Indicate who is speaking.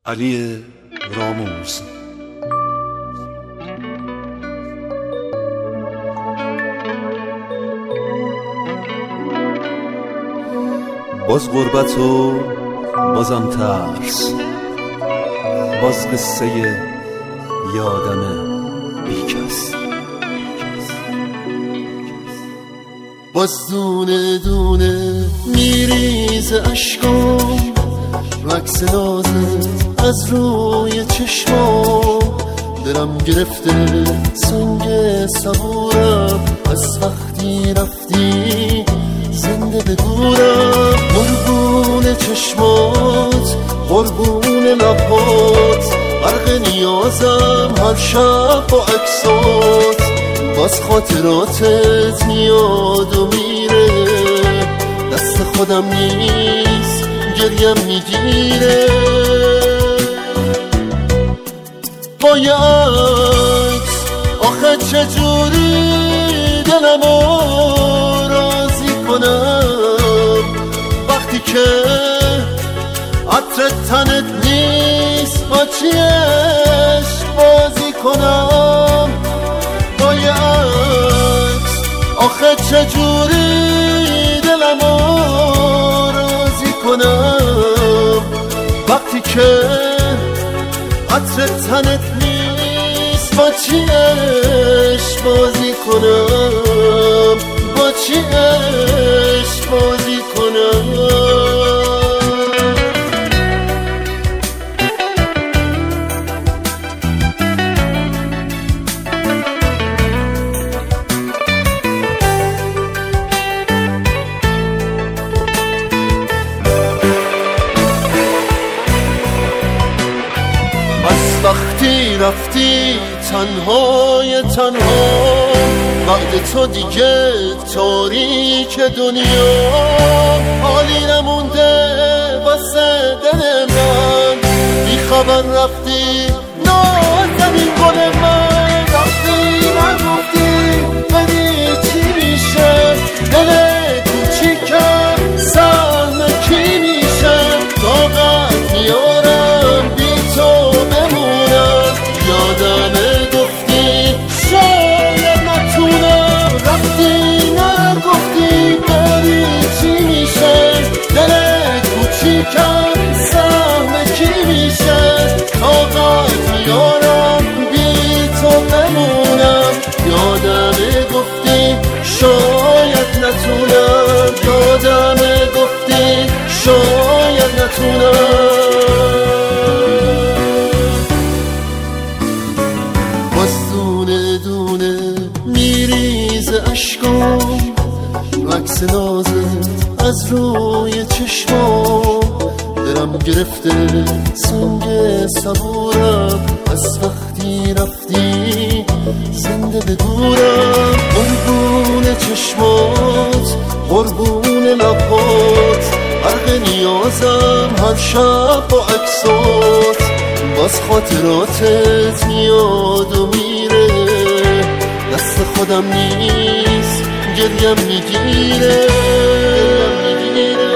Speaker 1: علی راموز. باز غربت و بازم ترس، باز قصه یادم بیکس.
Speaker 2: باز دونه دونه میریزه اشکام، عکس نازت از روی چشمام. دلم گرفته سنگ صبورم، از وقتی رفتی زنده به دورم. قربون چشمات، قربون لبات، غرق نیازم هر شب با عکسات. باز خاطراتت میاد و میره، دست خودم نیست گریم میگیره. با یه عکس آخه چجوری دلمو راضی کنم، وقتی که عطر تنت نیست با چیش بازی کنم. با یه عکس آخه چجوری دلمو راضی کنم، وقتی که عطر تنت نیست با چیش بازی کنم، با چیش بازی کنم. وقتی رفتی تنهای تنها، بعد تو دیگه تاریک دنیا. حالی نمونده واسه دل من، بی خبر رفتی نازنین گل من. رفتی نگفتی ولی چی میشه، دل کوچیکم سهم کی میشه. طاقت میارم بی تو بمونم، یادمه گفتی شاید نتونم. رفتی نگفتی بری چی میشه، دل کوچیکم سهم کی میشه. طاقت میارم بی تو بمونم، یادمه گفتی شاید نتونم. یادمه گفتی شاید نتونم. میریزه اشکام، عکس نازت از روی چشمام. دلم گرفته سنگ صبورم، از وقتی رفتی زنده به دورم. قربون چشمات، قربون لبات، غرق نیازم هر شب با عکسات. باز خاطراتت میاد و میره، دست خودم نیست گریم میگیره.